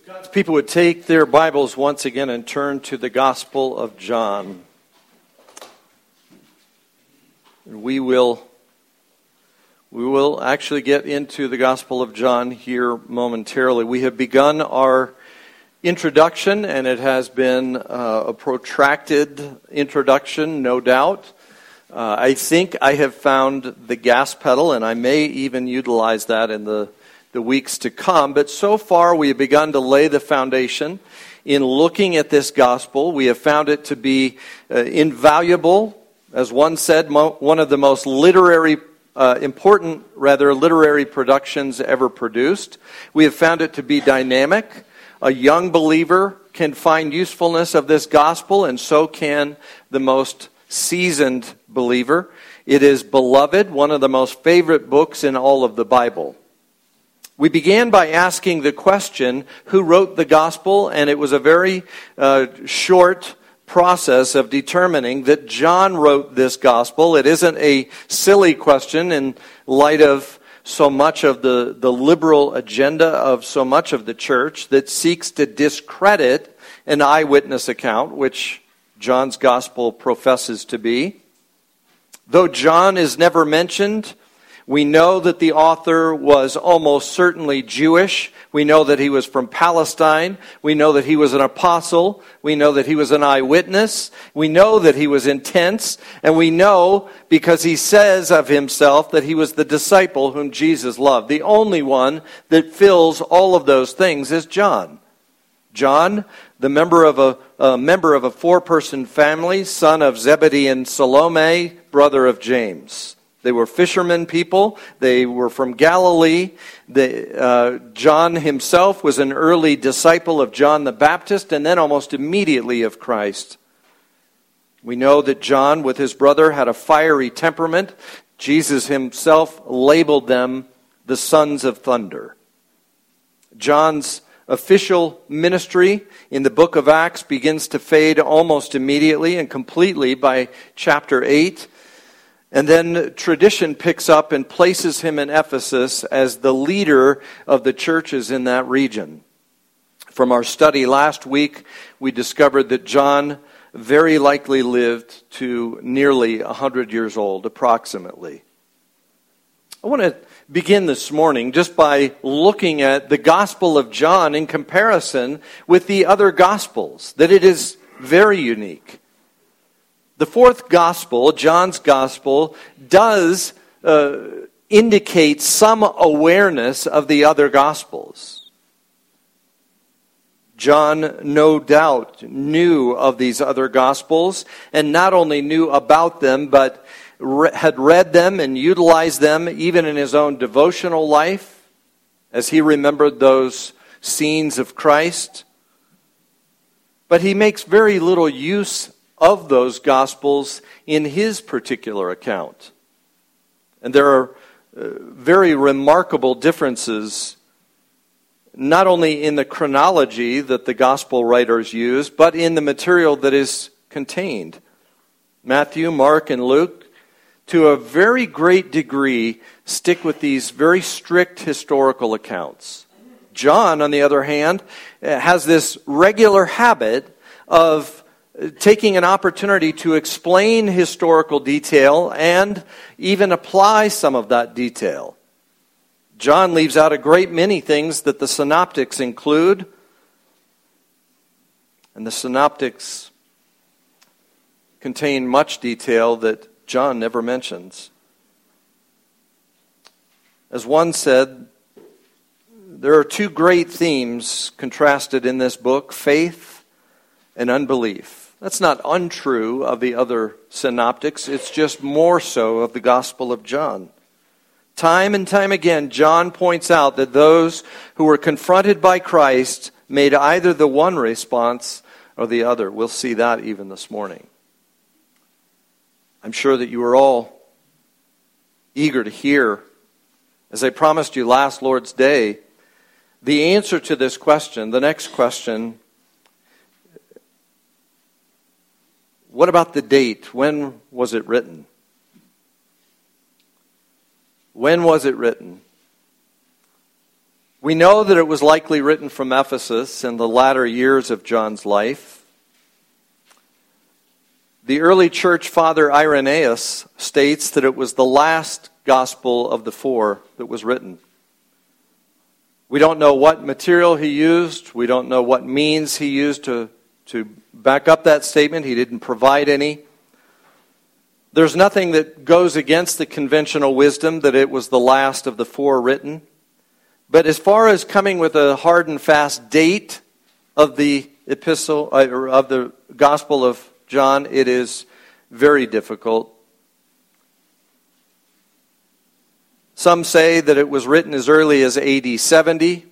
God's people would take their Bibles once again and turn to the Gospel of John. We will actually get into the Gospel of John here momentarily. We have begun our introduction, and it has been a protracted introduction, no doubt. I think I have found the gas pedal, and I may even utilize that in the weeks to come. But so far, we have begun to lay the foundation. In looking at this gospel, we have found it to be invaluable. As one said, one of the most important literary productions ever produced. We have found it to be dynamic. A young believer can find usefulness of this gospel, and so can the most seasoned believer. It is beloved, one of the most favorite books in all of the Bible. We began by asking the question, who wrote the gospel? And it was a very short process of determining that John wrote this gospel. It isn't a silly question in light of so much of the liberal agenda of so much of the church that seeks to discredit an eyewitness account, which John's gospel professes to be. Though John is never mentioned, we know that the author was almost certainly Jewish. We know that he was from Palestine. We know that he was an apostle. We know that he was an eyewitness. We know that he was intense. And we know, because he says of himself, that he was the disciple whom Jesus loved. The only one that fills all of those things is John. John, the member of a four-person family, son of Zebedee and Salome, brother of James. They were fishermen people. They were from Galilee. John himself was an early disciple of John the Baptist, and then almost immediately of Christ. We know that John, with his brother, had a fiery temperament. Jesus himself labeled them the sons of thunder. John's official ministry in the book of Acts begins to fade almost immediately and completely by chapter 8. And then tradition picks up and places him in Ephesus as the leader of the churches in that region. From our study last week, we discovered that John very likely lived to nearly 100 years old, approximately. I want to begin this morning just by looking at the Gospel of John in comparison with the other Gospels, that it is very unique. The fourth gospel, John's gospel, does indicate some awareness of the other gospels. John, no doubt, knew of these other gospels, and not only knew about them, but had read them and utilized them even in his own devotional life, as he remembered those scenes of Christ. But he makes very little use of those Gospels in his particular account. And there are very remarkable differences, not only in the chronology that the Gospel writers use, but in the material that is contained. Matthew, Mark, and Luke, to a very great degree, stick with these very strict historical accounts. John, on the other hand, has this regular habit of taking an opportunity to explain historical detail and even apply some of that detail. John leaves out a great many things that the synoptics include, and the synoptics contain much detail that John never mentions. As one said, there are two great themes contrasted in this book, faith and unbelief. That's not untrue of the other synoptics. It's just more so of the Gospel of John. Time and time again, John points out that those who were confronted by Christ made either the one response or the other. We'll see that even this morning. I'm sure that you are all eager to hear, as I promised you last Lord's Day, the answer to this question, the next question. What about the date? When was it written? When was it written? We know that it was likely written from Ephesus in the latter years of John's life. The early church father Irenaeus states that it was the last gospel of the four that was written. We don't know what material he used. We don't know what means he used to back up that statement. He didn't provide any. There's nothing that goes against the conventional wisdom that it was the last of the four written. But as far as coming with a hard and fast date of the epistle, or of the Gospel of John, it is very difficult. Some say that it was written as early as AD 70.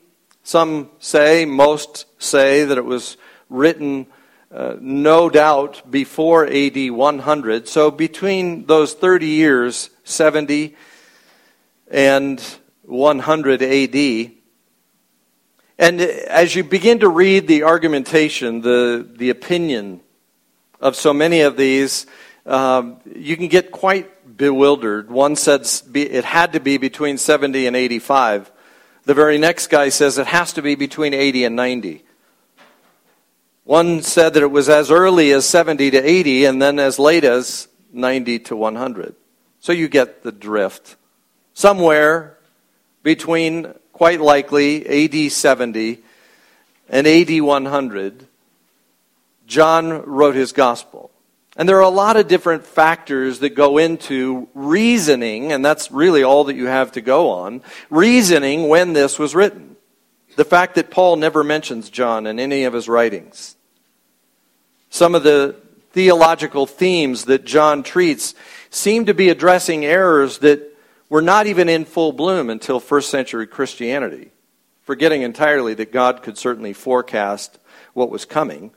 Most say that it was written no doubt before AD 100. So between those 30 years, 70 and 100 AD. And as you begin to read the argumentation, the opinion of so many of these, you can get quite bewildered. One said it had to be between 70 and 85. The very next guy says it has to be between 80 and 90. One said that it was as early as 70 to 80 and then as late as 90 to 100. So you get the drift. Somewhere between, quite likely, AD 70 and AD 100, John wrote his gospel. And there are a lot of different factors that go into reasoning, and that's really all that you have to go on, reasoning when this was written. The fact that Paul never mentions John in any of his writings. Some of the theological themes that John treats seem to be addressing errors that were not even in full bloom until first century Christianity, forgetting entirely that God could certainly forecast what was coming.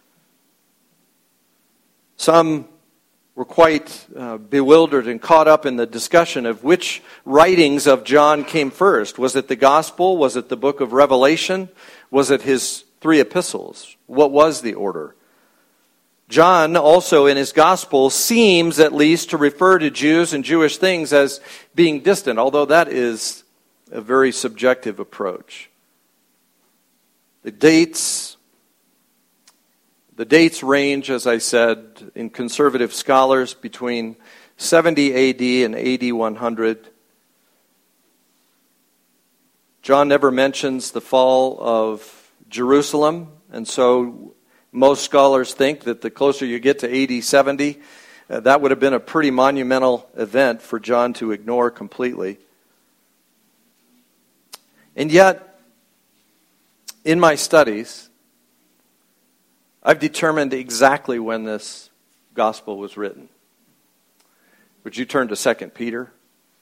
Some were quite bewildered and caught up in the discussion of which writings of John came first. Was it the Gospel? Was it the book of Revelation? Was it his three epistles? What was the order? John also in his Gospel seems at least to refer to Jews and Jewish things as being distant, although that is a very subjective approach. The dates range, as I said, in conservative scholars between 70 AD and AD 100. John never mentions the fall of Jerusalem, and so most scholars think that the closer you get to AD 70, that would have been a pretty monumental event for John to ignore completely. And yet, in my studies, I've determined exactly when this gospel was written. Would you turn to 2 Peter?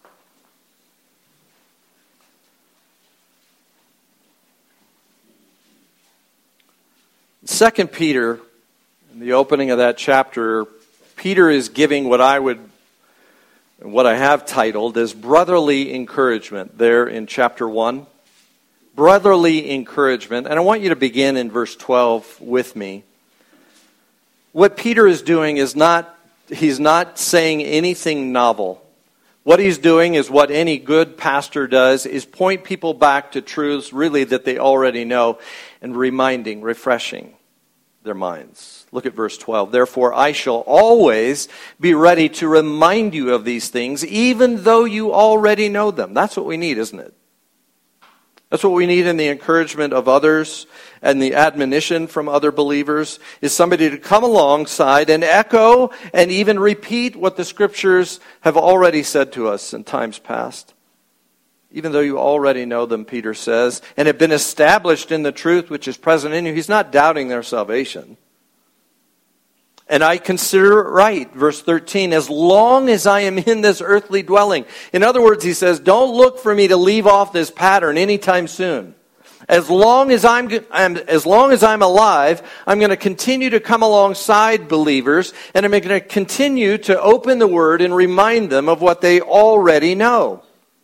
In 2 Peter, in the opening of that chapter, Peter is giving what I have titled as brotherly encouragement there in chapter 1. Brotherly encouragement. And I want you to begin in verse 12 with me. What Peter is doing is he's not saying anything novel. What he's doing is what any good pastor does, is point people back to truths really that they already know and refreshing their minds. Look at verse 12. Therefore, I shall always be ready to remind you of these things, even though you already know them. That's what we need, isn't it? That's what we need in the encouragement of others and the admonition from other believers, is somebody to come alongside and echo and even repeat what the Scriptures have already said to us in times past. Even though you already know them, Peter says, and have been established in the truth which is present in you. He's not doubting their salvation. And I consider it right, verse 13, as long as I am in this earthly dwelling. In other words, he says, don't look for me to leave off this pattern anytime soon. As long as I'm alive, I'm going to continue to come alongside believers, and I'm going to continue to open the Word and remind them of what they already know.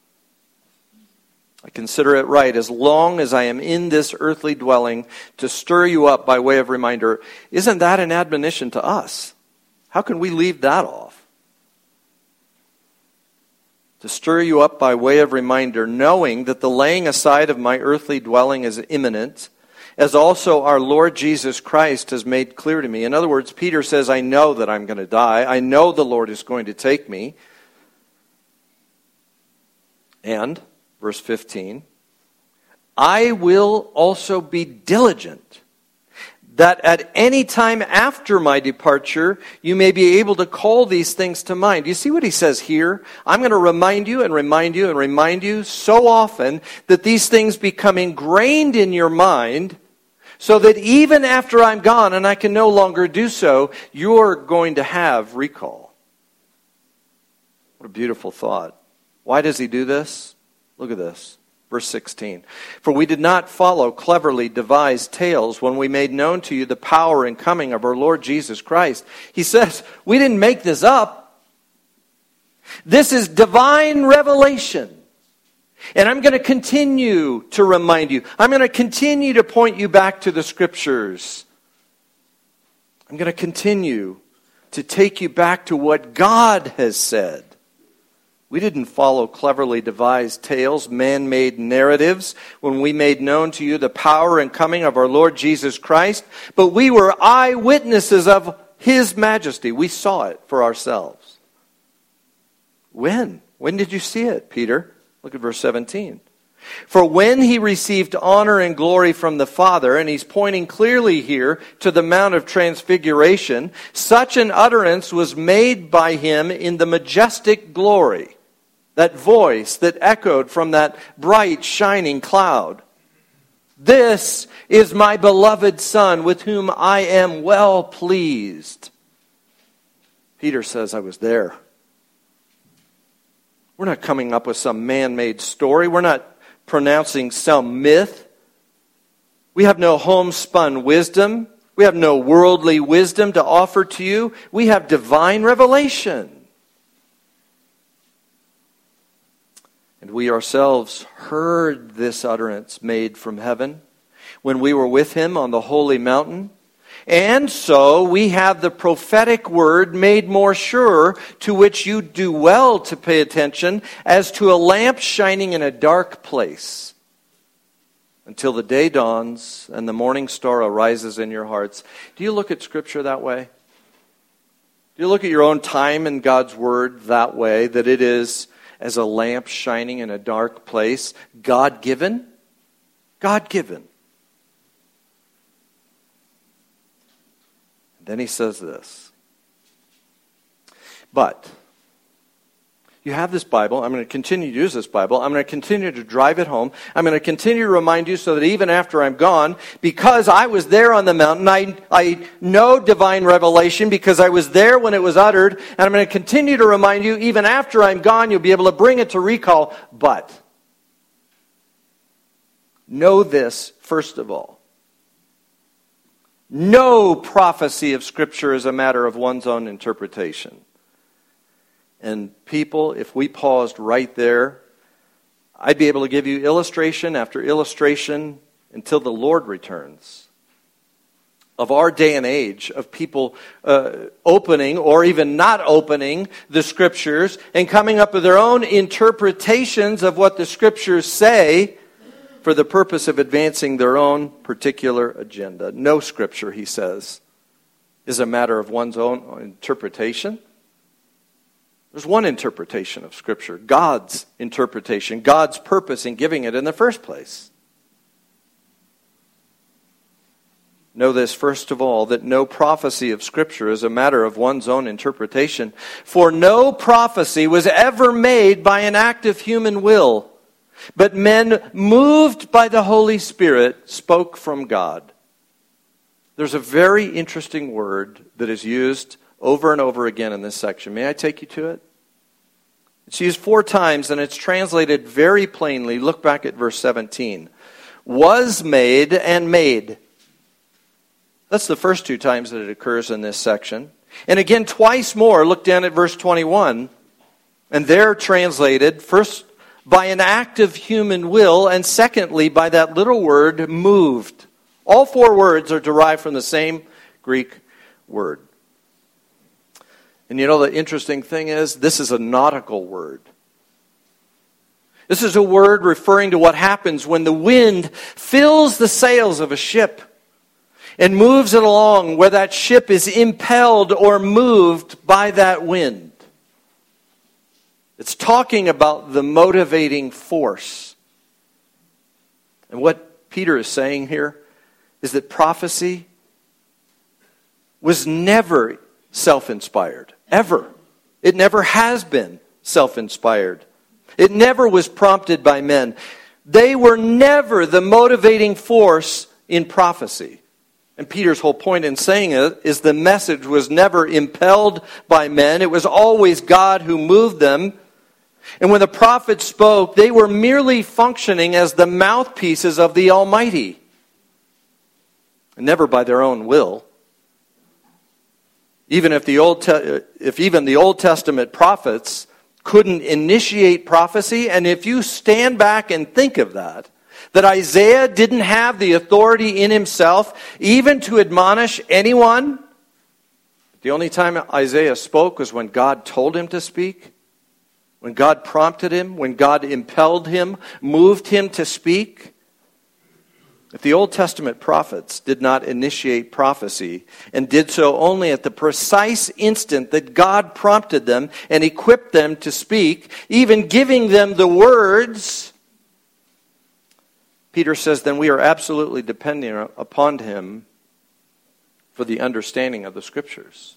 I consider it right, as long as I am in this earthly dwelling, to stir you up by way of reminder. Isn't that an admonition to us? How can we leave that off? to stir you up by way of reminder, knowing that the laying aside of my earthly dwelling is imminent, as also our Lord Jesus Christ has made clear to me. In other words, Peter says, I know that I'm going to die. I know the Lord is going to take me. And, verse 15, I will also be diligent, that at any time after my departure, you may be able to call these things to mind. Do you see what he says here? I'm going to remind you and remind you and remind you so often that these things become ingrained in your mind, so that even after I'm gone and I can no longer do so, you're going to have recall. What a beautiful thought. Why does he do this? Look at this. Verse 16, for we did not follow cleverly devised tales when we made known to you the power and coming of our Lord Jesus Christ. He says, we didn't make this up. This is divine revelation. And I'm going to continue to remind you. I'm going to continue to point you back to the Scriptures. I'm going to continue to take you back to what God has said. We didn't follow cleverly devised tales, man-made narratives, when we made known to you the power and coming of our Lord Jesus Christ, but we were eyewitnesses of His majesty. We saw it for ourselves. When? When did you see it, Peter? Look at verse 17. For when he received honor and glory from the Father, and he's pointing clearly here to the Mount of Transfiguration, such an utterance was made by him in the majestic glory. That voice that echoed from that bright, shining cloud. This is my beloved Son, with whom I am well pleased. Peter says, I was there. We're not coming up with some man-made story. We're not pronouncing some myth. We have no homespun wisdom. We have no worldly wisdom to offer to you. We have divine revelation. And we ourselves heard this utterance made from heaven when we were with him on the holy mountain. And so we have the prophetic word made more sure, to which you do well to pay attention, as to a lamp shining in a dark place, until the day dawns and the morning star arises in your hearts. Do you look at Scripture that way? Do you look at your own time in God's word that way, that it is as a lamp shining in a dark place, God-given? God-given. Then he says this. But you have this Bible. I'm going to continue to use this Bible. I'm going to continue to drive it home. I'm going to continue to remind you so that even after I'm gone, because I was there on the mountain, I know divine revelation because I was there when it was uttered, and I'm going to continue to remind you even after I'm gone, you'll be able to bring it to recall. But know this, first of all. No prophecy of Scripture is a matter of one's own interpretation. And people, if we paused right there, I'd be able to give you illustration after illustration until the Lord returns of our day and age, of people opening or even not opening the Scriptures and coming up with their own interpretations of what the Scriptures say for the purpose of advancing their own particular agenda. No Scripture, he says, is a matter of one's own interpretation. There's one interpretation of Scripture, God's interpretation, God's purpose in giving it in the first place. Know this, first of all, that no prophecy of Scripture is a matter of one's own interpretation. For no prophecy was ever made by an act of human will, but men moved by the Holy Spirit spoke from God. There's a very interesting word that is used over and over again in this section. May I take you to it? It's used 4 times and it's translated very plainly. Look back at verse 17. Was made and made. That's the first 2 times that it occurs in this section. And again twice more. Look down at verse 21. And they're translated first by an act of human will, and secondly by that little word moved. All 4 words are derived from the same Greek word. And you know the interesting thing is, this is a nautical word. This is a word referring to what happens when the wind fills the sails of a ship and moves it along, where that ship is impelled or moved by that wind. It's talking about the motivating force. And what Peter is saying here is that prophecy was never self-inspired, ever. It never has been self-inspired. It never was prompted by men. They were never the motivating force in prophecy. And Peter's whole point in saying it is the message was never impelled by men. It was always God who moved them. And when the prophets spoke, they were merely functioning as the mouthpieces of the Almighty, and never by their own will. Even if even the Old Testament prophets couldn't initiate prophecy, and if you stand back and think of that Isaiah didn't have the authority in himself even to admonish anyone. The only time Isaiah spoke was when God told him to speak, when God prompted him, when God impelled him, moved him to speak. If the Old Testament prophets did not initiate prophecy and did so only at the precise instant that God prompted them and equipped them to speak, even giving them the words, Peter says, then we are absolutely depending upon him for the understanding of the Scriptures.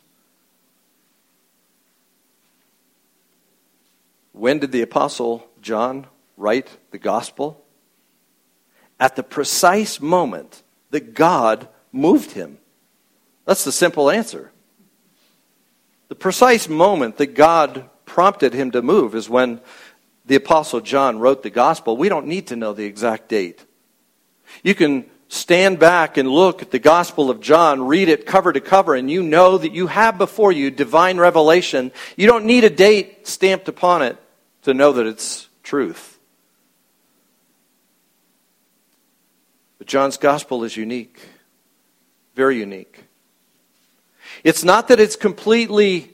When did the Apostle John write the Gospel? At the precise moment that God moved him. That's the simple answer. The precise moment that God prompted him to move is when the Apostle John wrote the Gospel. We don't need to know the exact date. You can stand back and look at the Gospel of John, read it cover to cover, and you know that you have before you divine revelation. You don't need a date stamped upon it to know that it's truth. But John's Gospel is unique, very unique. It's not that it's completely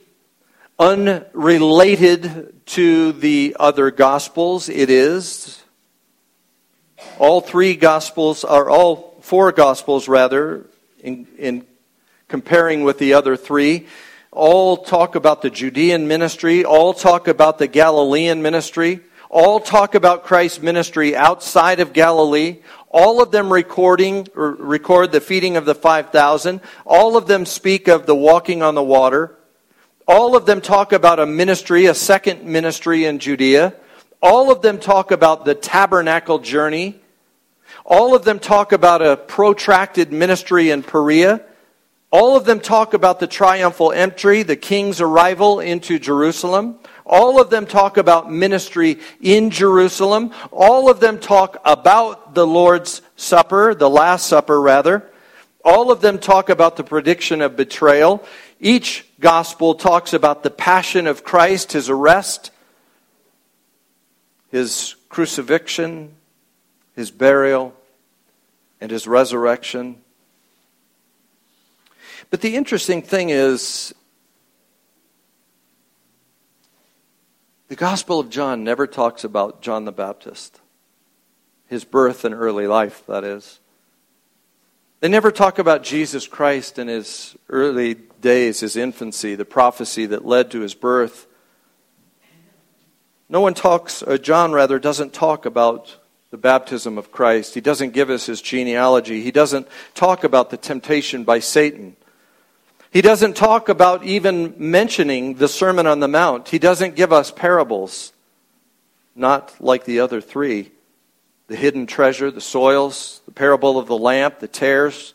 unrelated to the other Gospels. It is. All four Gospels, in comparing with the other three, all talk about the Judean ministry, all talk about the Galilean ministry, all talk about Christ's ministry outside of Galilee. All of them record the feeding of the 5,000. All of them speak of the walking on the water. All of them talk about a ministry, a second ministry in Judea. All of them talk about the tabernacle journey. All of them talk about a protracted ministry in Perea. All of them talk about the triumphal entry, the king's arrival into Jerusalem. All of them talk about ministry in Jerusalem. All of them talk about the Lord's Supper, the Last Supper rather. All of them talk about the prediction of betrayal. Each gospel talks about the passion of Christ, his arrest, his crucifixion, his burial, and his resurrection. But the interesting thing is, the Gospel of John never talks about John the Baptist, his birth and early life, that is. They never talk about Jesus Christ in his early days, his infancy, the prophecy that led to his birth. John doesn't talk about the baptism of Christ. He doesn't give us his genealogy. He doesn't talk about the temptation by Satan. He doesn't talk about even mentioning the Sermon on the Mount. He doesn't give us parables, not like the other three. The hidden treasure, the soils, the parable of the lamp, the tares.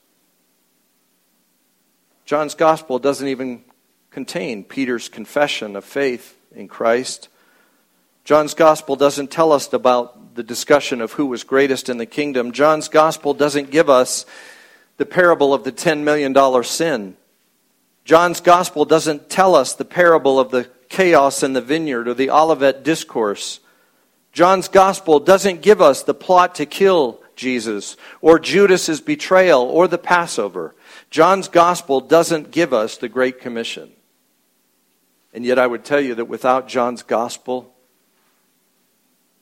John's Gospel doesn't even contain Peter's confession of faith in Christ. John's Gospel doesn't tell us about the discussion of who was greatest in the kingdom. John's Gospel doesn't give us the parable of the $10 million sin. John's Gospel doesn't tell us the parable of the chaos in the vineyard or the Olivet Discourse. John's Gospel doesn't give us the plot to kill Jesus or Judas's betrayal or the Passover. John's Gospel doesn't give us the Great Commission. And yet I would tell you that without John's Gospel,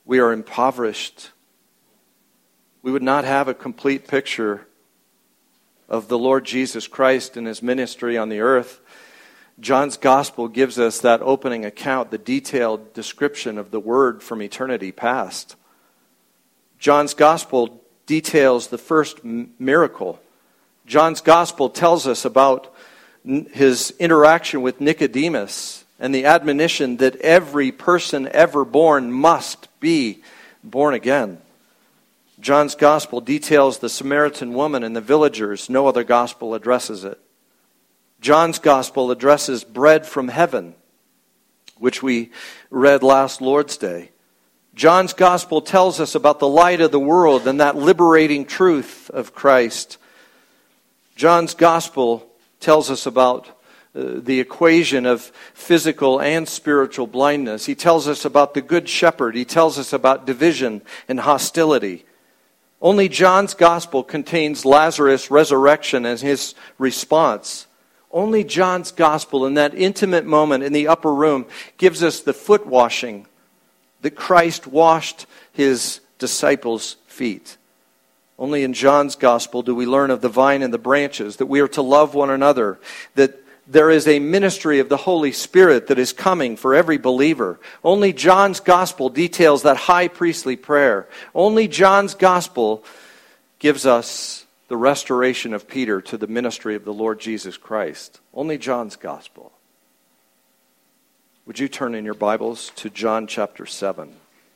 we are impoverished. We would not have a complete picture of the Lord Jesus Christ and his ministry on the earth. John's gospel gives us that opening account, the detailed description of the Word from eternity past. John's gospel details the first miracle. John's gospel tells us about his interaction with Nicodemus and the admonition that every person ever born must be born again. John's gospel details the Samaritan woman and the villagers. No other gospel addresses it. John's gospel addresses bread from heaven, which we read last Lord's Day. John's gospel tells us about the light of the world and that liberating truth of Christ. John's gospel tells us about the equation of physical and spiritual blindness. He tells us about the good shepherd. He tells us about division and hostility. Only John's gospel contains Lazarus' resurrection and his response. Only John's gospel, in that intimate moment in the upper room, gives us the foot washing that Christ washed his disciples' feet. Only in John's gospel do we learn of the vine and the branches, that we are to love one another, that there is a ministry of the Holy Spirit that is coming for every believer. Only John's gospel details that high priestly prayer. Only John's gospel gives us the restoration of Peter to the ministry of the Lord Jesus Christ. Only John's gospel. Would you turn in your Bibles to John chapter 7?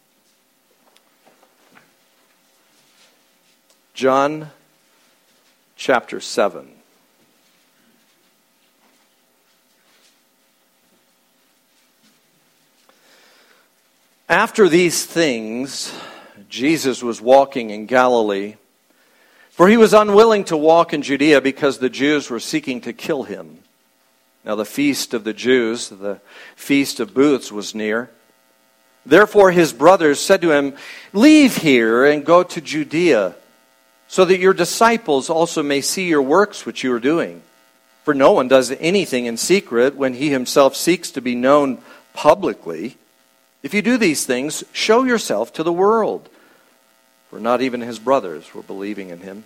John chapter 7. After these things, Jesus was walking in Galilee, for he was unwilling to walk in Judea because the Jews were seeking to kill him. Now the feast of the Jews, the Feast of Booths, was near. Therefore his brothers said to him, "Leave here and go to Judea, so that your disciples also may see your works which you are doing. For no one does anything in secret when he himself seeks to be known publicly. If you do these things, show yourself to the world." For not even his brothers were believing in him.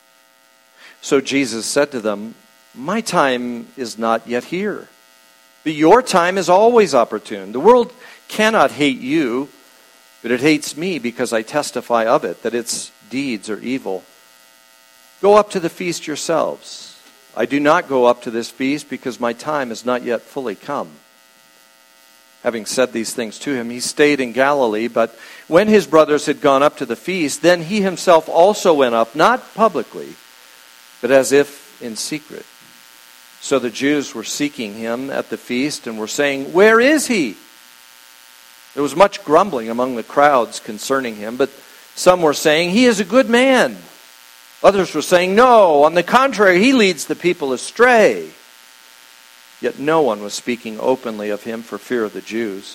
So Jesus said to them, "My time is not yet here, but your time is always opportune. The world cannot hate you, but it hates me because I testify of it, that its deeds are evil. Go up to the feast yourselves. I do not go up to this feast because my time has not yet fully come." Having said these things to him, he stayed in Galilee, but when his brothers had gone up to the feast, then he himself also went up, not publicly, but as if in secret. So the Jews were seeking him at the feast and were saying, "Where is he?" There was much grumbling among the crowds concerning him, but some were saying, "He is a good man." Others were saying, "No, on the contrary, he leads the people astray." Yet no one was speaking openly of him for fear of the Jews.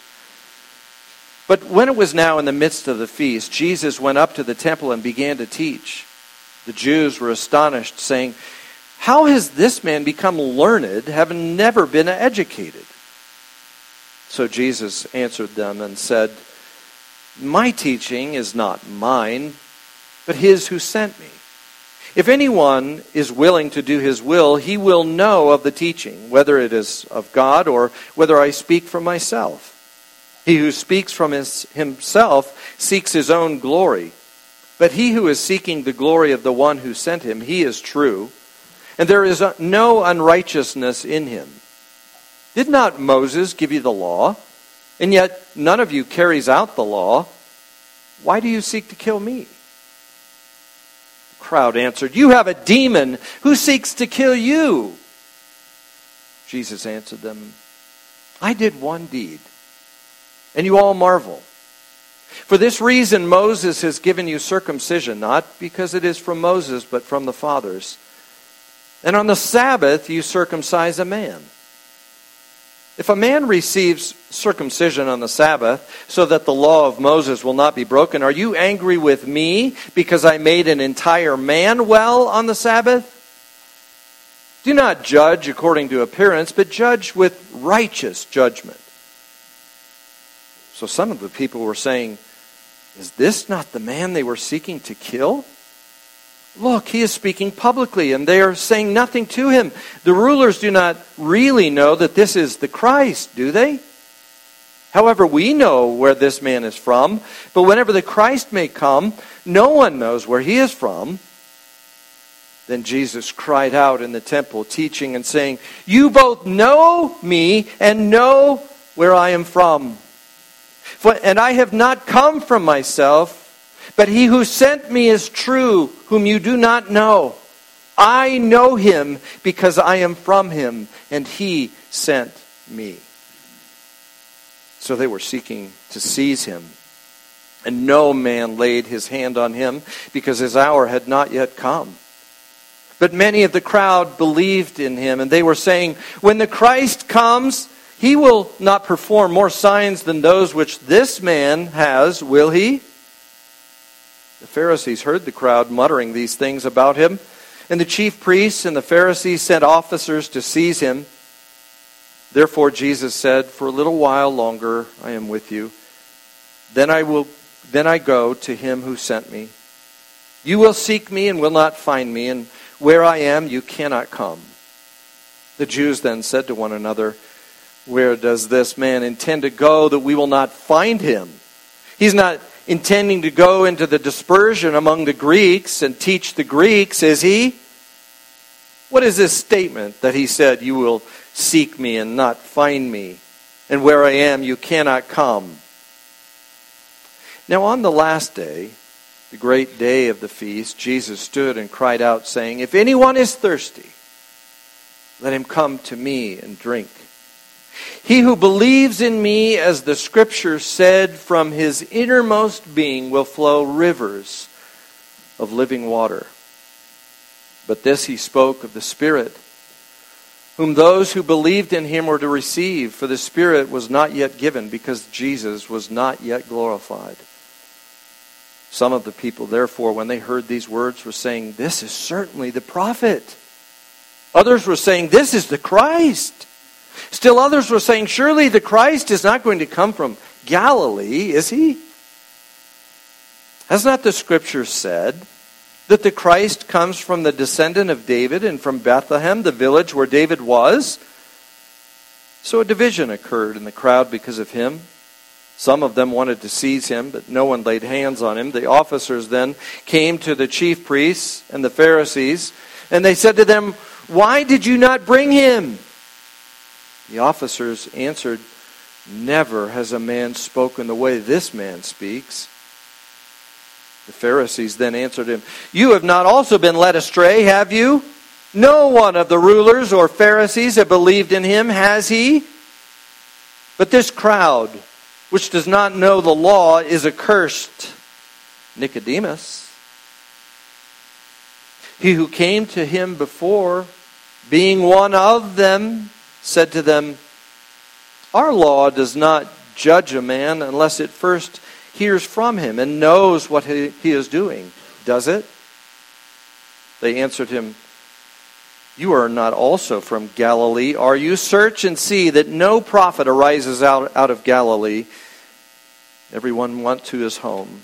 But when it was now in the midst of the feast, Jesus went up to the temple and began to teach. The Jews were astonished, saying, "How has this man become learned, having never been educated?" So Jesus answered them and said, "My teaching is not mine, but his who sent me. If anyone is willing to do his will, he will know of the teaching, whether it is of God or whether I speak from myself. He who speaks from himself seeks his own glory, but he who is seeking the glory of the one who sent him, he is true, and there is no unrighteousness in him. Did not Moses give you the law? And yet none of you carries out the law. Why do you seek to kill me?" Crowd answered, "You have a demon. Who seeks to kill you?" Jesus answered them, "I did one deed, and you all marvel. For this reason Moses has given you circumcision, not because it is from Moses, but from the fathers. And on the Sabbath you circumcise a man. If a man receives circumcision on the Sabbath, so that the law of Moses will not be broken, are you angry with me because I made an entire man well on the Sabbath? Do not judge according to appearance, but judge with righteous judgment." So some of the people were saying, Is this not the man they were seeking to kill? Look, he is speaking publicly, and they are saying nothing to him. The rulers do not really know that this is the Christ, do they? However, we know where this man is from, but whenever the Christ may come, no one knows where he is from." Then Jesus cried out in the temple, teaching and saying, "You both know me and know where I am from. And I have not come from myself, but he who sent me is true, whom you do not know. I know him because I am from him, and he sent me." So they were seeking to seize him. And no man laid his hand on him, because his hour had not yet come. But many of the crowd believed in him, and they were saying, "When the Christ comes, he will not perform more signs than those which this man has, will he?" The Pharisees heard the crowd muttering these things about him, and the chief priests and the Pharisees sent officers to seize him. Therefore Jesus said, "For a little while longer I am with you. Then I go to him who sent me. You will seek me and will not find me, and where I am you cannot come." The Jews then said to one another, "Where does this man intend to go that we will not find him? He's not intending to go into the dispersion among the Greeks and teach the Greeks, is he? What is this statement that he said, 'You will seek me and not find me, and where I am you cannot come'?" Now on the last day, the great day of the feast, Jesus stood and cried out, saying, "If anyone is thirsty, let him come to me and drink. He who believes in me, as the Scripture said, from his innermost being will flow rivers of living water." But this he spoke of the Spirit, whom those who believed in him were to receive, for the Spirit was not yet given, because Jesus was not yet glorified. Some of the people, therefore, when they heard these words, were saying, "This is certainly the prophet." Others were saying, "This is the Christ." Still others were saying, "Surely the Christ is not going to come from Galilee, is he? Has not the Scripture said that the Christ comes from the descendant of David and from Bethlehem, the village where David was?" So a division occurred in the crowd because of him. Some of them wanted to seize him, but no one laid hands on him. The officers then came to the chief priests and the Pharisees, and they said to them, "Why did you not bring him?" The officers answered, "Never has a man spoken the way this man speaks." The Pharisees then answered him, "You have not also been led astray, have you? No one of the rulers or Pharisees have believed in him, has he? But this crowd, which does not know the law, is accursed." Nicodemus, he who came to him before, being one of them, said to them, "Our law does not judge a man unless it first hears from him and knows what he is doing, does it?" They answered him, "You are not also from Galilee, are you? Search and see that no prophet arises out of Galilee." Everyone went to his home.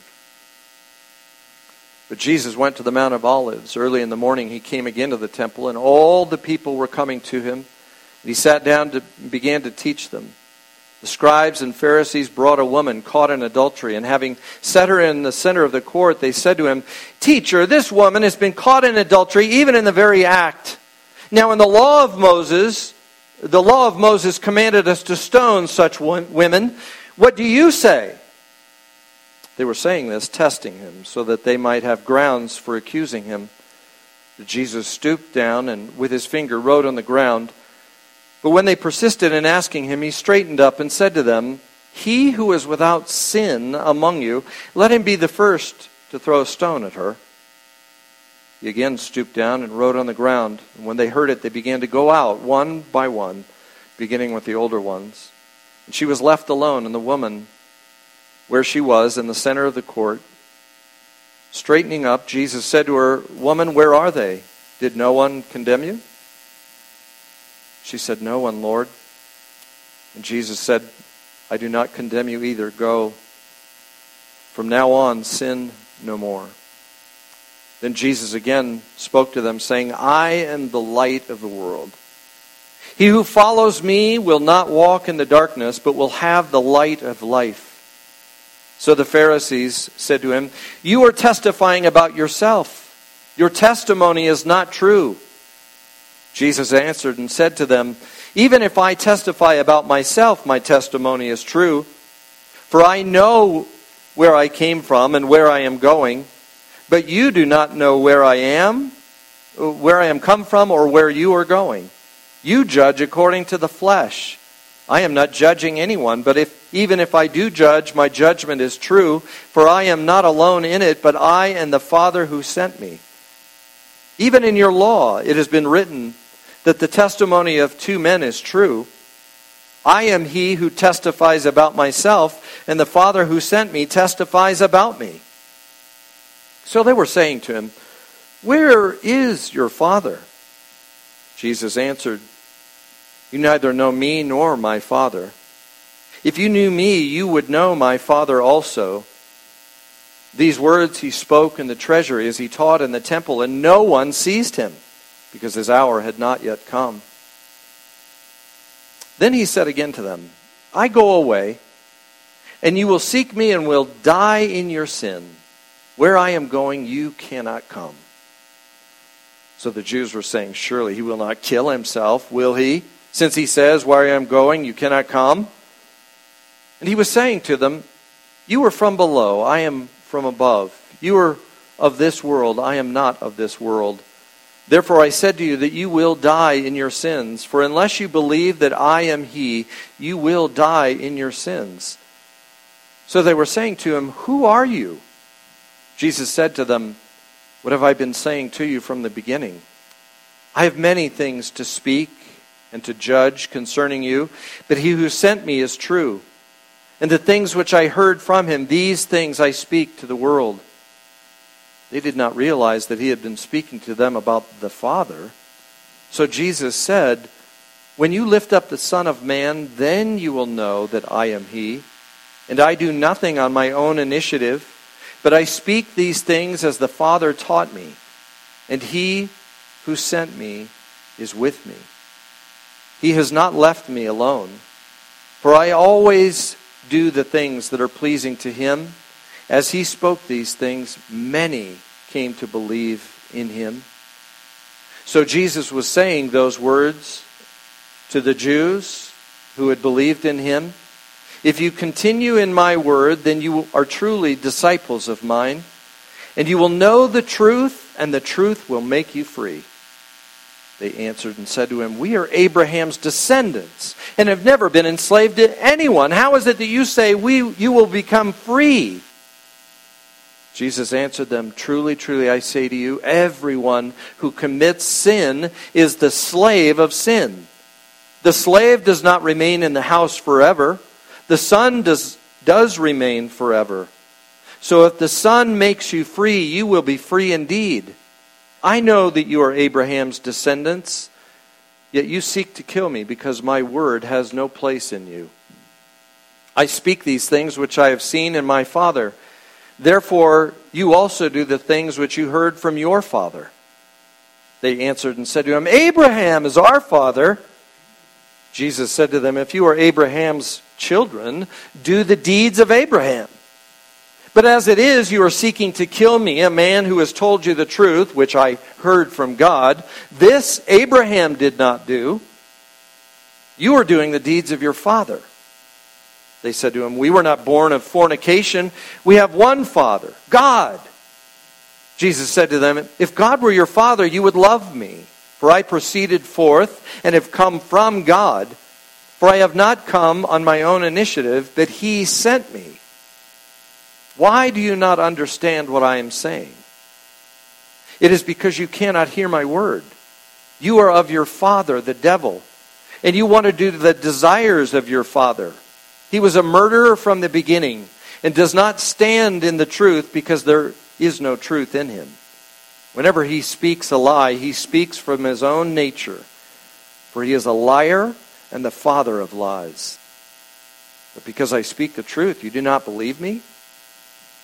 But Jesus went to the Mount of Olives. Early in the morning he came again to the temple, and all the people were coming to him. He sat down and began to teach them. The scribes and Pharisees brought a woman caught in adultery, and having set her in the center of the court, they said to him, "Teacher, this woman has been caught in adultery, even in the very act. Now in the law of Moses commanded us to stone such women. What do you say?" They were saying this, testing him, so that they might have grounds for accusing him. But Jesus stooped down and with his finger wrote on the ground. But when they persisted in asking him, he straightened up and said to them, "He who is without sin among you, let him be the first to throw a stone at her." He again stooped down and wrote on the ground. And when they heard it, they began to go out, one by one, beginning with the older ones. And she was left alone, and the woman, where she was, in the center of the court. Straightening up, Jesus said to her, "Woman, where are they? Did no one condemn you?" She said, "No one, Lord." And Jesus said, "I do not condemn you either. Go From now on, sin no more." Then Jesus again spoke to them, saying, "I am the light of the world. He who follows me will not walk in the darkness, but will have the light of life." So the Pharisees said to him, "You are testifying about yourself. Your testimony is not true." Jesus answered and said to them, "Even if I testify about myself, my testimony is true. For I know where I came from and where I am going, but you do not know where I am come from, or where you are going. You judge according to the flesh. I am not judging anyone, but even if I do judge, my judgment is true, for I am not alone in it, but I and the Father who sent me. Even in your law it has been written that the testimony of two men is true. I am he who testifies about myself, and the Father who sent me testifies about me." So they were saying to him, "Where is your Father?" Jesus answered, "You neither know me nor my Father. If you knew me, you would know my Father also." These words he spoke in the treasury as he taught in the temple, and no one seized him, because his hour had not yet come. Then he said again to them, "I go away, and you will seek me and will die in your sin. Where I am going, you cannot come." So the Jews were saying, "Surely he will not kill himself, will he? Since he says, 'Where I am going, you cannot come.'" And he was saying to them, "You are from below, I am from above. You are of this world, I am not of this world. Therefore I said to you that you will die in your sins. For unless you believe that I am he, you will die in your sins." So they were saying to him, "Who are you?" Jesus said to them, "What have I been saying to you from the beginning? I have many things to speak and to judge concerning you, but he who sent me is true. And the things which I heard from him, these things I speak to the world." They did not realize that he had been speaking to them about the Father. So Jesus said, "When you lift up the Son of Man, then you will know that I am he. And I do nothing on my own initiative, but I speak these things as the Father taught me. And he who sent me is with me. He has not left me alone, for I always do the things that are pleasing to him." As he spoke these things, many came to believe in him. So Jesus was saying those words to the Jews who had believed in him. "If you continue in my word, then you are truly disciples of mine, and you will know the truth, and the truth will make you free." They answered and said to him, "We are Abraham's descendants and have never been enslaved to anyone. How is it that you say you will become free?" Jesus answered them, "Truly, truly, I say to you, everyone who commits sin is the slave of sin. The slave does not remain in the house forever. The Son does remain forever. So if the Son makes you free, you will be free indeed. I know that you are Abraham's descendants, yet you seek to kill me because my word has no place in you. I speak these things which I have seen in my Father. Therefore, you also do the things which you heard from your father." They answered and said to him, "Abraham is our father." Jesus said to them, "If you are Abraham's children, do the deeds of Abraham. But as it is, you are seeking to kill me, a man who has told you the truth, which I heard from God. This Abraham did not do. You are doing the deeds of your father." They said to him, "We were not born of fornication. We have one Father, God." Jesus said to them, "If God were your Father, you would love me. For I proceeded forth and have come from God. For I have not come on my own initiative, but he sent me. Why do you not understand what I am saying? It is because you cannot hear my word. You are of your father, the devil, and you want to do the desires of your father. He was a murderer from the beginning and does not stand in the truth because there is no truth in him. Whenever he speaks a lie, he speaks from his own nature, for he is a liar and the father of lies. But because I speak the truth, you do not believe me?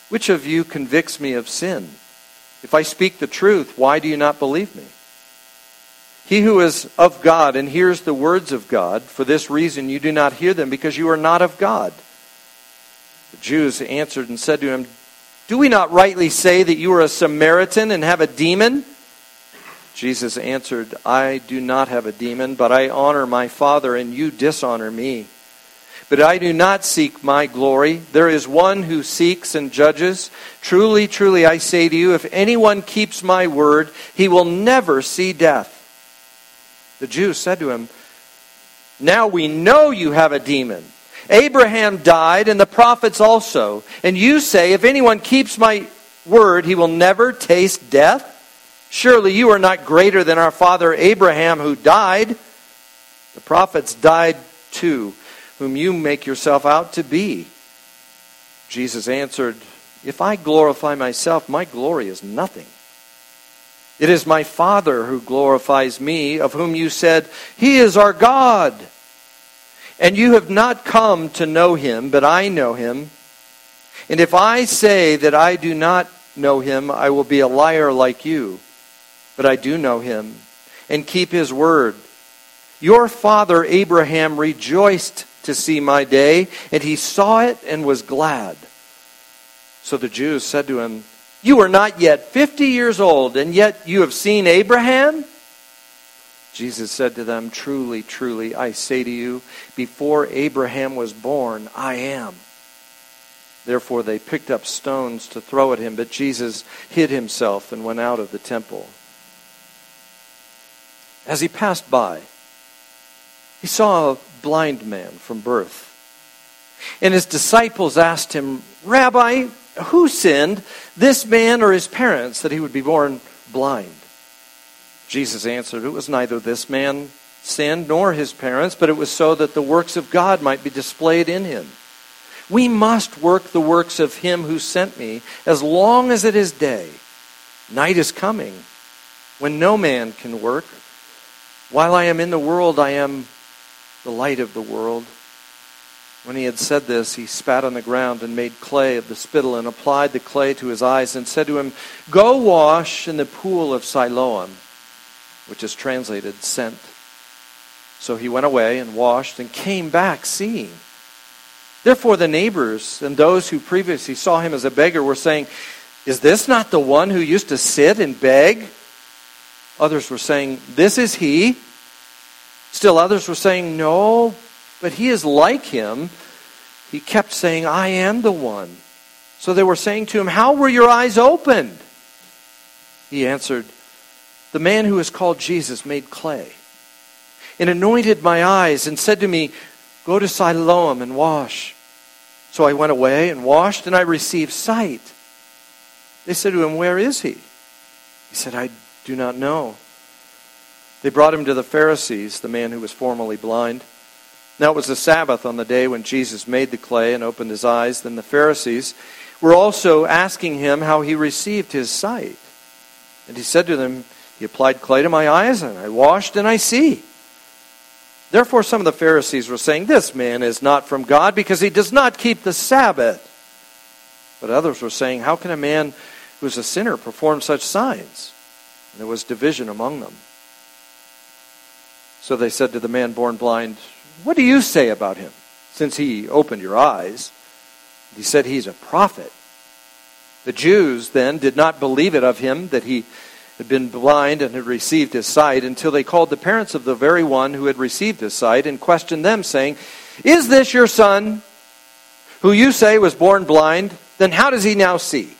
Which of you convicts me of sin? If I speak the truth, why do you not believe me? He who is of God and hears the words of God, for this reason you do not hear them, because you are not of God. The Jews answered and said to him, do we not rightly say that you are a Samaritan and have a demon? Jesus answered, I do not have a demon, but I honor my Father, and you dishonor me. But I do not seek my glory. There is one who seeks and judges. Truly, truly, I say to you, if anyone keeps my word, he will never see death. The Jews said to him, now we know you have a demon. Abraham died, and the prophets also. And you say, if anyone keeps my word, he will never taste death? Surely you are not greater than our father Abraham, who died. The prophets died too, whom you make yourself out to be. Jesus answered, if I glorify myself, my glory is nothing. It is my Father who glorifies me, of whom you said, he is our God. And you have not come to know him, but I know him. And if I say that I do not know him, I will be a liar like you. But I do know him, and keep his word. Your father Abraham rejoiced to see my day, and he saw it and was glad. So the Jews said to him, you are not yet 50 years old, and yet you have seen Abraham? Jesus said to them, truly, truly, I say to you, before Abraham was born, I am. Therefore they picked up stones to throw at him, but Jesus hid himself and went out of the temple. As he passed by, he saw a blind man from birth. And his disciples asked him, Rabbi, who sinned, this man or his parents, that he would be born blind? Jesus answered, it was neither this man sinned nor his parents, but it was so that the works of God might be displayed in him. We must work the works of him who sent me as long as it is day. Night is coming when no man can work. While I am in the world, I am the light of the world. When he had said this, he spat on the ground and made clay of the spittle and applied the clay to his eyes and said to him, go wash in the pool of Siloam, which is translated sent. So he went away and washed and came back seeing. Therefore the neighbors and those who previously saw him as a beggar were saying, is this not the one who used to sit and beg? Others were saying, this is he. Still others were saying, no, but he is like him. He kept saying, I am the one. So they were saying to him, how were your eyes opened? He answered, the man who is called Jesus made clay and anointed my eyes and said to me, go to Siloam and wash. So I went away and washed, and I received sight. They said to him, where is he? He said, I do not know. They brought him to the Pharisees, the man who was formerly blind. Now it was the Sabbath on the day when Jesus made the clay and opened his eyes. Then the Pharisees were also asking him how he received his sight. And he said to them, he applied clay to my eyes, and I washed, and I see. Therefore some of the Pharisees were saying, this man is not from God, because he does not keep the Sabbath. But others were saying, how can a man who is a sinner perform such signs? And there was division among them. So they said to the man born blind, what do you say about him, since he opened your eyes? He said, he's a prophet. The Jews then did not believe it of him that he had been blind and had received his sight, until they called the parents of the very one who had received his sight and questioned them, saying, is this your son, who you say was born blind? Then how does he now see?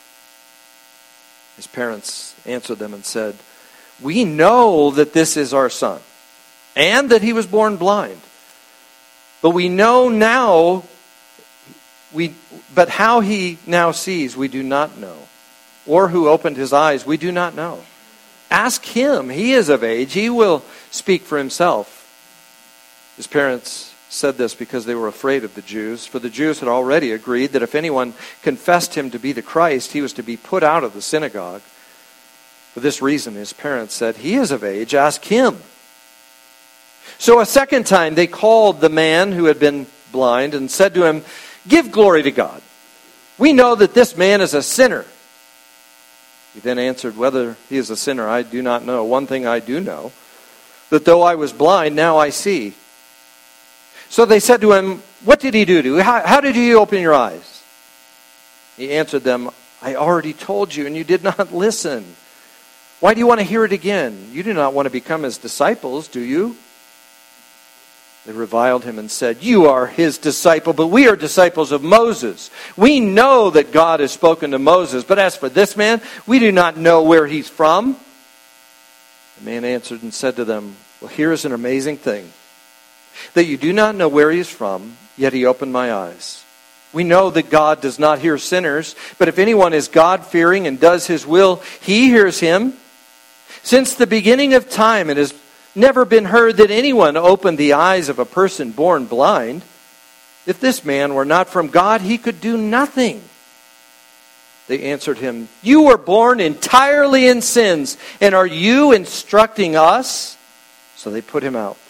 His parents answered them and said, we know that this is our son, and that he was born blind. But we know now, but how he now sees, we do not know. Or who opened his eyes, we do not know. Ask him, he is of age, he will speak for himself. His parents said this because they were afraid of the Jews, for the Jews had already agreed that if anyone confessed him to be the Christ, he was to be put out of the synagogue. For this reason, his parents said, he is of age, ask him. So a second time they called the man who had been blind and said to him, give glory to God. We know that this man is a sinner." He then answered, "Whether he is a sinner, I do not know. One thing I do know, that though I was blind, now I see." So they said to him, "What did he do to you? How did he open your eyes?" He answered them, "I already told you, and you did not listen. Why do you want to hear it again? You do not want to become his disciples, do you?" They reviled him and said, "You are his disciple, but we are disciples of Moses. We know that God has spoken to Moses, but as for this man, we do not know where he's from." The man answered and said to them, "Well, here is an amazing thing, that you do not know where he is from, yet he opened my eyes. We know that God does not hear sinners, but if anyone is God-fearing and does his will, he hears him. Since the beginning of time, it has never been heard that anyone opened the eyes of a person born blind. If this man were not from God, he could do nothing." They answered him, "You were born entirely in sins, and are you instructing us?" So they put him out.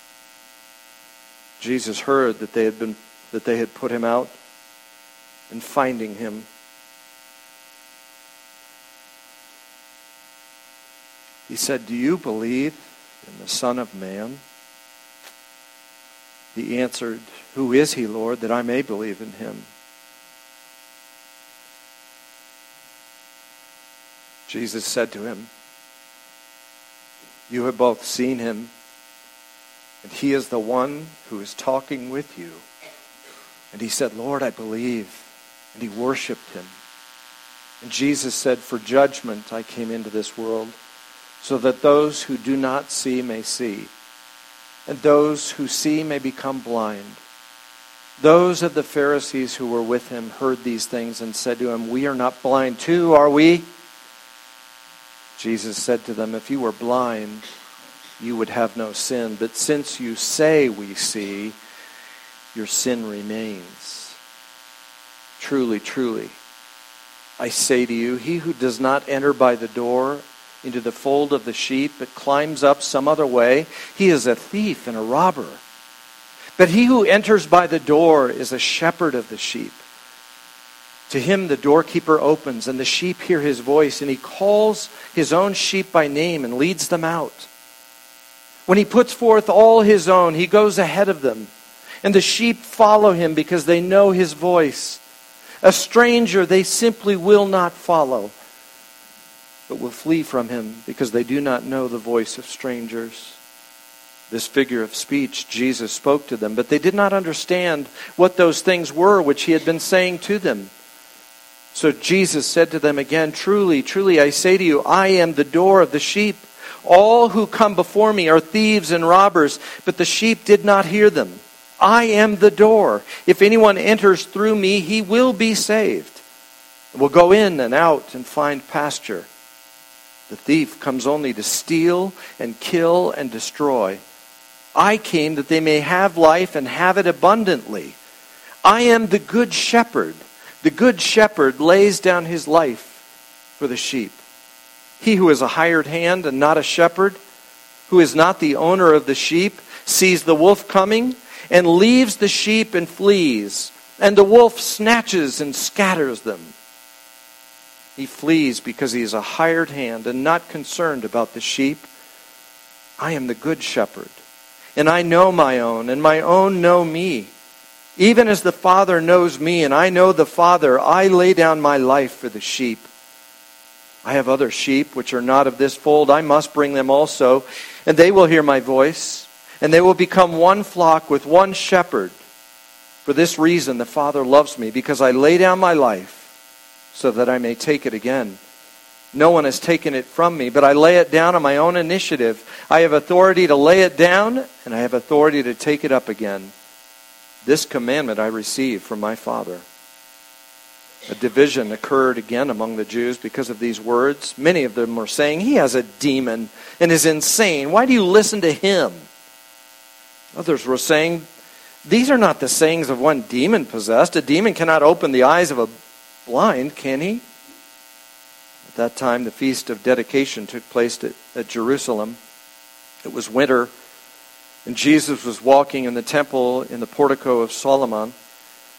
Jesus heard that they had put him out, and finding him, he said, "Do you believe in the Son of Man?" He answered, "Who is he, Lord, that I may believe in him?" Jesus said to him, "You have both seen him, and he is the one who is talking with you." And he said, "Lord, I believe." And he worshipped him. And Jesus said, "For judgment I came into this world, so that those who do not see may see, and those who see may become blind." Those of the Pharisees who were with him heard these things and said to him, "We are not blind too, are we?" Jesus said to them, "If you were blind, you would have no sin. But since you say we see, your sin remains. Truly, truly, I say to you, he who does not enter by the door into the fold of the sheep, but climbs up some other way, he is a thief and a robber. But he who enters by the door is a shepherd of the sheep. To him the doorkeeper opens, and the sheep hear his voice, and he calls his own sheep by name and leads them out. When he puts forth all his own, he goes ahead of them, and the sheep follow him because they know his voice. A stranger they simply will not follow, but will flee from him because they do not know the voice of strangers." This figure of speech Jesus spoke to them, but they did not understand what those things were which he had been saying to them. So Jesus said to them again, "Truly, truly, I say to you, I am the door of the sheep. All who come before me are thieves and robbers, but the sheep did not hear them. I am the door. If anyone enters through me, he will be saved, and will go in and out and find pasture. The thief comes only to steal and kill and destroy. I came that they may have life and have it abundantly. I am the good shepherd. The good shepherd lays down his life for the sheep. He who is a hired hand and not a shepherd, who is not the owner of the sheep, sees the wolf coming and leaves the sheep and flees, and the wolf snatches and scatters them. He flees because he is a hired hand and not concerned about the sheep. I am the good shepherd, and I know my own, and my own know me. Even as the Father knows me, and I know the Father, I lay down my life for the sheep. I have other sheep which are not of this fold. I must bring them also, and they will hear my voice, and they will become one flock with one shepherd. For this reason the Father loves me, because I lay down my life so that I may take it again. No one has taken it from me, but I lay it down on my own initiative. I have authority to lay it down, and I have authority to take it up again. This commandment I received from my Father." A division occurred again among the Jews because of these words. Many of them were saying, "He has a demon and is insane. Why do you listen to him?" Others were saying, "These are not the sayings of one demon-possessed. A demon cannot open the eyes of a blind, can he?" At that time, the Feast of Dedication took place at Jerusalem. It was winter, and Jesus was walking in the temple in the portico of Solomon.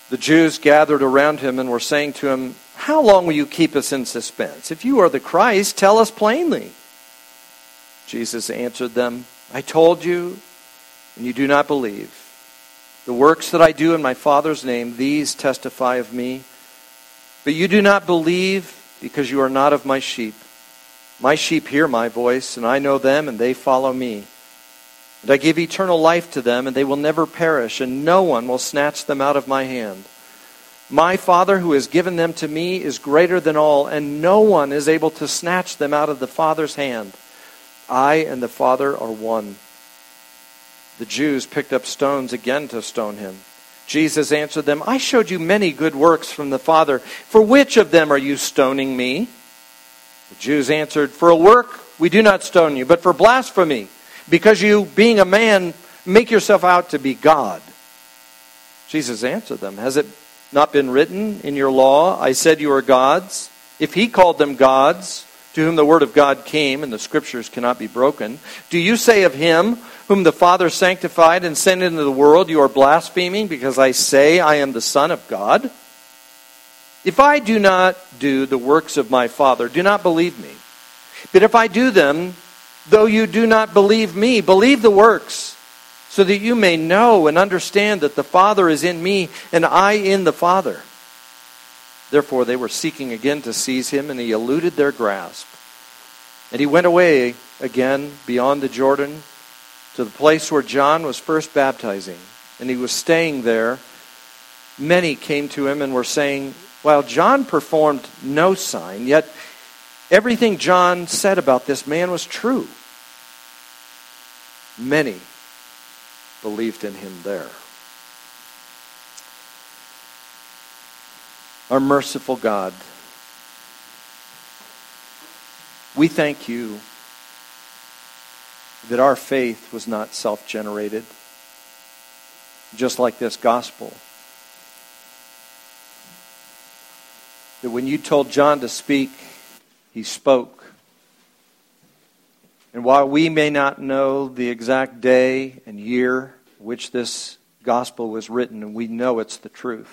The Jews gathered around him and were saying to him, "How long will you keep us in suspense? If you are the Christ, tell us plainly." Jesus answered them, "I told you, and you do not believe. The works that I do in my Father's name, these testify of me. But you do not believe because you are not of my sheep. My sheep hear my voice, and I know them, and they follow me. And I give eternal life to them, and they will never perish, and no one will snatch them out of my hand. My Father who has given them to me is greater than all, and no one is able to snatch them out of the Father's hand. I and the Father are one." The Jews picked up stones again to stone him. Jesus answered them, "I showed you many good works from the Father. For which of them are you stoning me?" The Jews answered, "For a work we do not stone you, but for blasphemy, because you, being a man, make yourself out to be God." Jesus answered them, "Has it not been written in your law, I said you are gods? If he called them gods, to whom the word of God came, and the scriptures cannot be broken, do you say of him whom the Father sanctified and sent into the world, you are blaspheming because I say I am the Son of God? If I do not do the works of my Father, do not believe me. But if I do them, though you do not believe me, believe the works, so that you may know and understand that the Father is in me and I in the Father." Therefore they were seeking again to seize him, and he eluded their grasp. And he went away again beyond the Jordan to the place where John was first baptizing. And he was staying there. Many came to him and were saying, "While John performed no sign, yet everything John said about this man was true." Many believed in him there. Our merciful God, we thank you that our faith was not self-generated, just like this gospel. That when you told John to speak, he spoke. And while we may not know the exact day and year which this gospel was written, and we know it's the truth.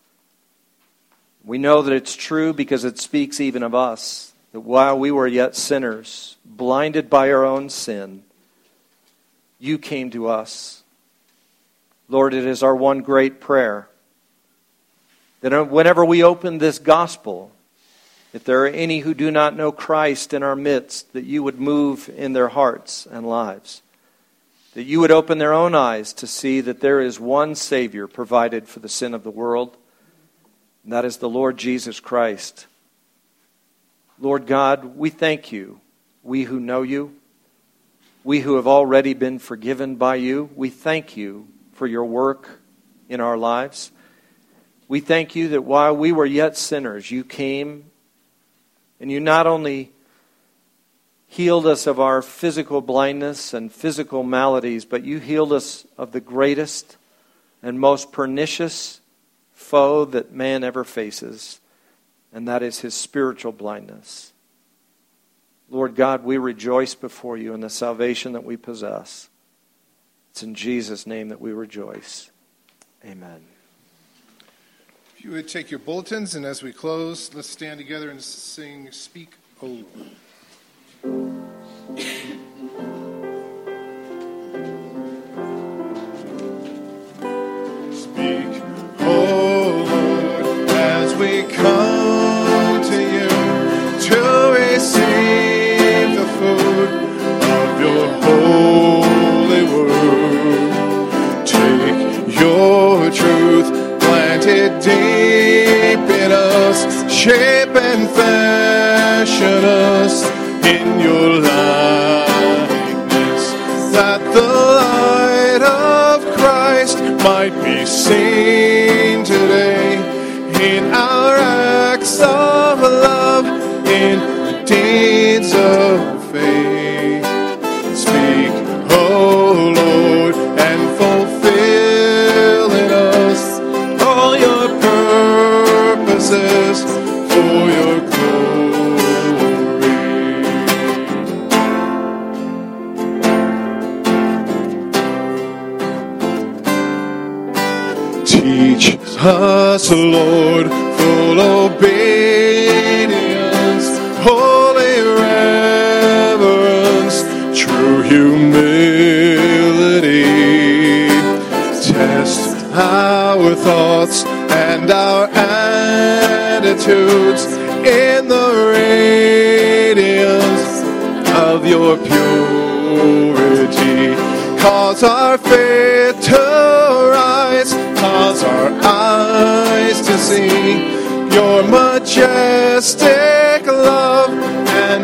We know that it's true because it speaks even of us. That while we were yet sinners, blinded by our own sin, you came to us. Lord, it is our one great prayer that whenever we open this gospel, if there are any who do not know Christ in our midst, that you would move in their hearts and lives. That you would open their own eyes to see that there is one Savior provided for the sin of the world, and that is the Lord Jesus Christ. Lord God, we thank you, we who know you, we who have already been forgiven by you. We thank you for your work in our lives. We thank you that while we were yet sinners, you came and you not only healed us of our physical blindness and physical maladies, but you healed us of the greatest and most pernicious foe that man ever faces, and that is his spiritual blindness. Lord God, we rejoice before you in the salvation that we possess. It's in Jesus' name that we rejoice. Amen. If you would take your bulletins, and as we close, let's stand together and sing Speak, O Lord. Speak, O Lord, as we come to you to receive the food of your holy word. Take your truth, plant it deep in us, shape and fashion us in your likeness, that the light of Christ might be seen today in our acts of love, in the deeds of faith. Speak, O Lord, and fulfill in us all your purposes for your glory. Teach us Yes, Lord, full obedience, holy reverence, true humility. Test our thoughts and our attitudes in the radiance of your purity. Cause our faith to rise, cause our eyes to see your majestic love and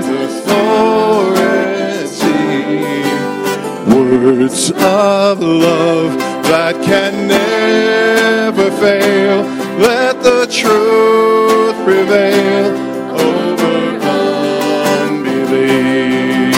authority. Words of love that can never fail. Let the truth prevail over unbelief.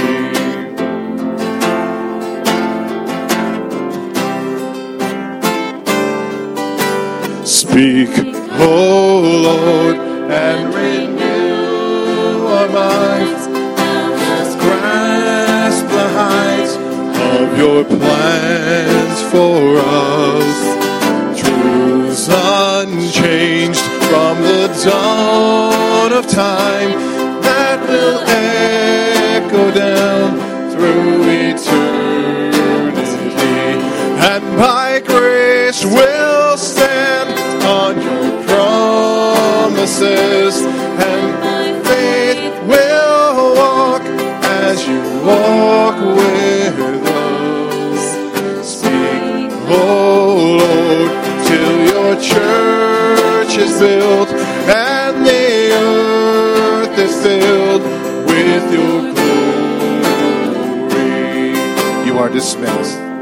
Speak, O Lord, and renew our minds. Let's grasp the heights of your plans for us. Truths unchanged from the dawn of time that will echo down through eternity. And by grace we'll stand on your promises, and by faith we'll walk as you walk with us. Speak, O Lord, till your church is built and the earth is filled with your glory. You are dismissed.